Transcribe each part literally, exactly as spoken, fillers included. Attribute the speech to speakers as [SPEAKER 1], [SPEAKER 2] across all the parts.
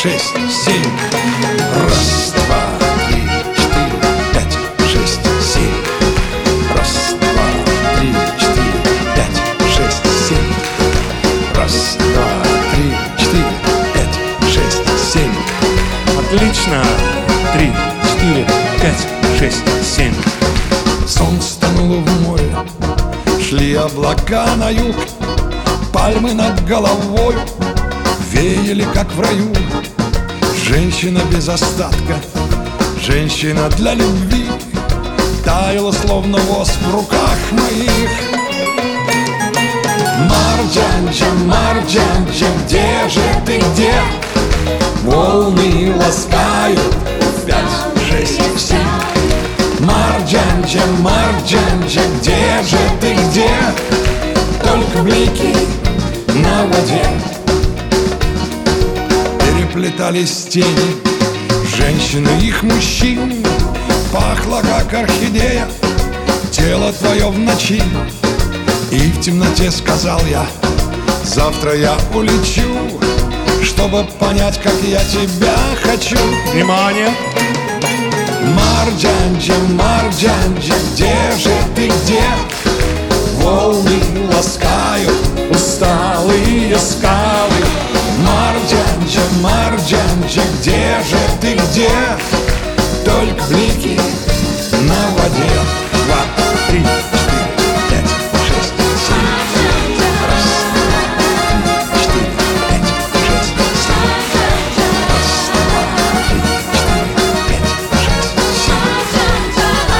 [SPEAKER 1] шесть, семь. Раз, два, три, четыре, пять, шесть, семь. Раз, два, три, четыре, пять, шесть, семь. Раз, два, три, четыре, пять, шесть, семь.
[SPEAKER 2] Отлично! Три, четыре, пять, шесть, семь.
[SPEAKER 1] Солнце тонуло в море, шли облака на юг, пальмы над головой веяли, как в раю. Женщина без остатка, женщина для любви, таяла, словно воск в руках моих. Марджанджа, Марджанджа, где же ты, где? Волны ласкают в пять, шесть, семь. Марджанджа, Марджанджа, где же ты, где? Только блики на воде. Переплетались тени женщин и их мужчин. Пахло, как орхидея, тело твое в ночи. И в темноте сказал я: завтра я улечу, чтобы понять, как я тебя хочу.
[SPEAKER 2] Внимание!
[SPEAKER 1] Марджанджа, Марджанджа, где же ты, где? Волны ласкают усталые скалы. Марджанджа, Марджанджа, где же ты, где? Только блики на воде. Два, три, четыре, пять, шесть, семь. Раз, два, три, четыре, пять, шесть, семь. Раз, два, три, четыре, пять, шесть, семь.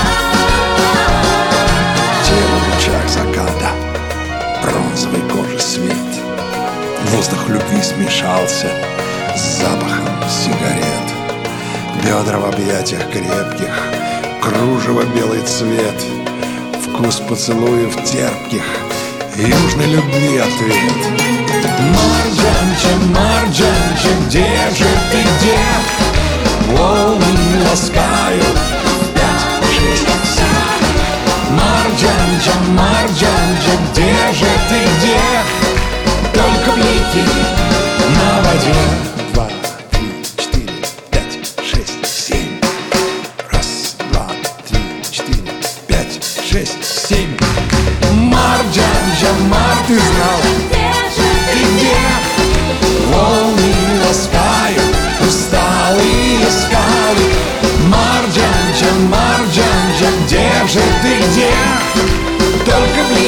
[SPEAKER 1] Тело в лучах заката, бронзовой кожи свет. Воздух любви смешался с запахом сигарет. Бедра в объятиях крепких, кружево белый цвет, вкус поцелуев терпких, южной любви ответ. Марджанджа, Марджанджа, где же ты, где? Волны ласкают пять, шесть, семь. Марджанджа, Марджанджа, где же ты, где? Только блики на воде. Два, три, четыре, пять, шесть, семь. Раз, два, три, четыре, пять, шесть, семь. Марджанджа, Мар, ты знал, ты где? Волны ласкают усталые скалы. Марджанджа, Марджанджа, где же ты, где? Только блики